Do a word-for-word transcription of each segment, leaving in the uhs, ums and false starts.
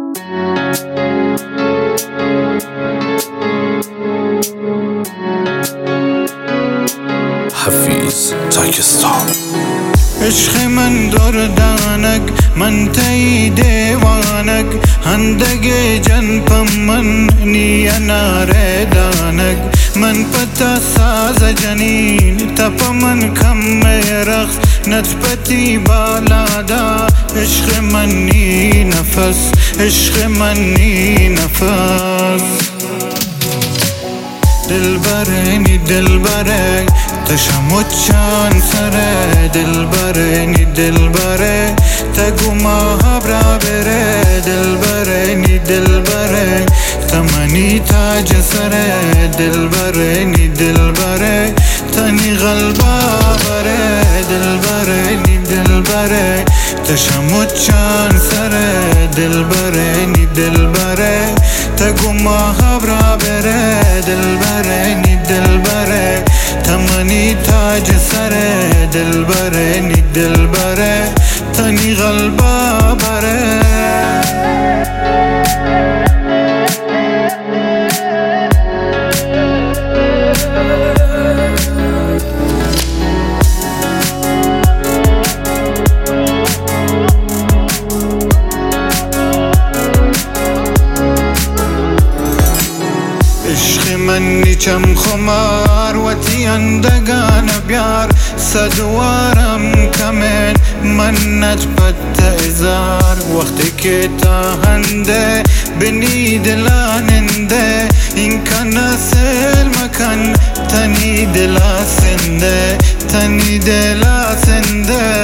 حفیظ تاکستان. عشق من دردانک من تایی دیوانک هندگ جن پم من نیا ناره دانک من پتا ساز جنین تپ من کم رخ نتپتی بالادا عشق من نی نفس عشق من نی نفس دلبره نی دلبره تشمچان سره دلبره نی دلبره تگو ما برا بره دلبره نی دلبره تمنی تاج سره دلبره نی دلبره تنی غلبا بره دلبره نی دلبره تشمچان سره دلبره نی دلبره تگو ما برا بره دلبره نی دلبره تمنی تاج سره دلبره نی دلبره تنی غلبا بره من نیچم خمار وتی اندگان بیار صدوارم کمن منت پت ازار وقتی که تا هنده بنی دلاننده این کن سل مکن تنی دلا سنده تنی دلا سنده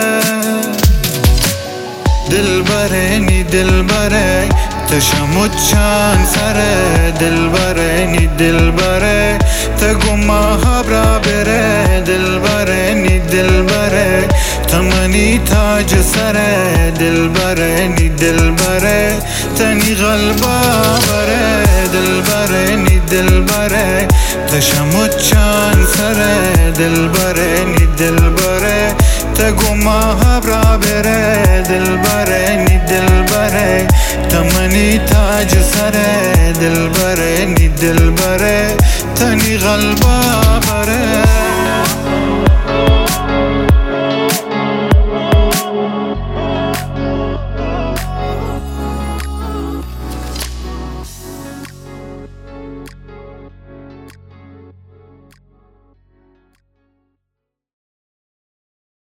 دلبره نی دلبره تشمچان سره دلبره نی دلبره تگو ما برا بره دلبره نی دلبره تمنی تاج سره دلبره نی دلبره تنی غلبا بره دلبره نی دلبره تشمچان سره دلبره نی دلبره تگو ما برا بره دلبره نی دلبره تمنی تاج سره دلبره نی دلبره تنی غلبا بره